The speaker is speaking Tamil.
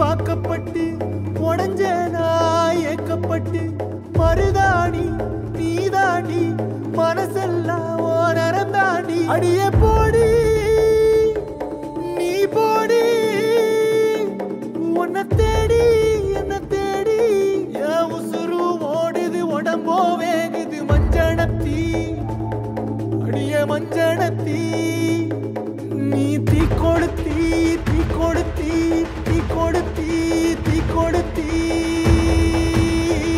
வாக்கப்பட்டு உடஞ்ச நான் ஏக்கப்பட்டு மருதாணி நீதாண்டி மனசெல்லாம் ஓ நரந்தாண்டி அடியே போடி